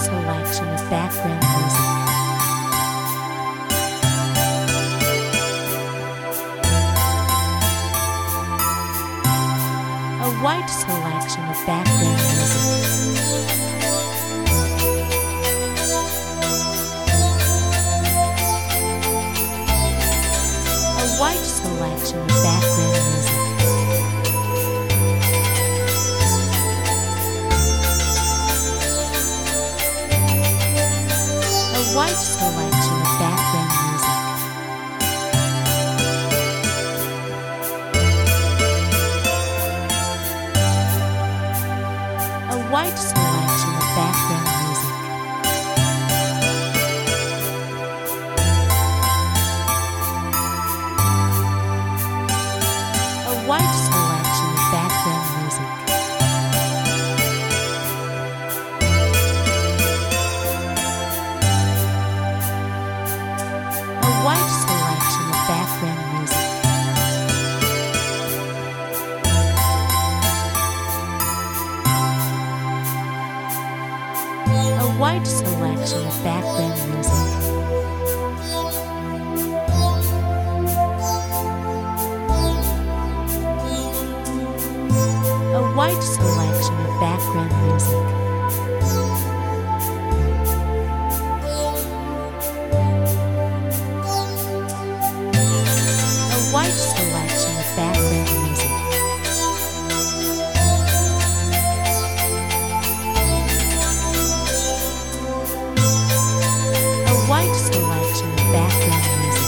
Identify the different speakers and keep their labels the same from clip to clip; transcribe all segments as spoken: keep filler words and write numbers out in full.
Speaker 1: selection of background music. A wide selection of background music. A wide selection of background music. A wide selection of background music. A wide selection of background music. A wide selection of background music. A wide selection of background music. A wide selection of background music. A wide selection of background music. A wide selection of background music. A wide selection of background music.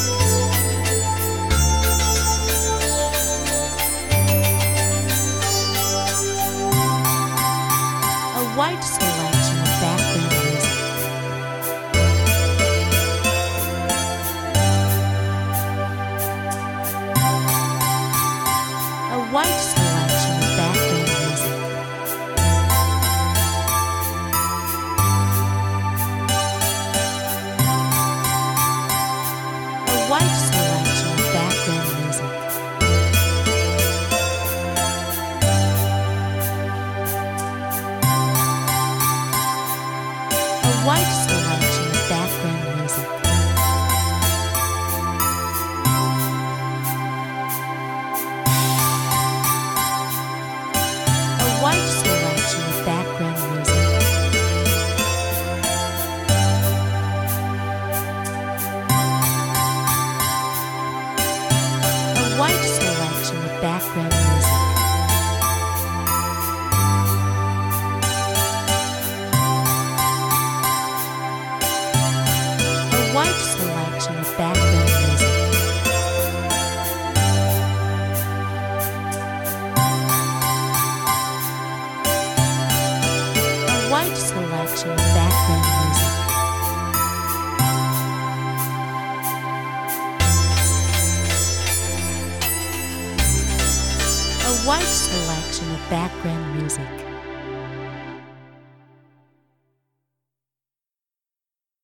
Speaker 1: A wide selection of background music. A wide selection of background music. A wide selection of background music. A wide selection of background music. A wide selection of background music. A wide selection of background music. A wide selection of background music. A wide selection of background music. A wide selection of background music.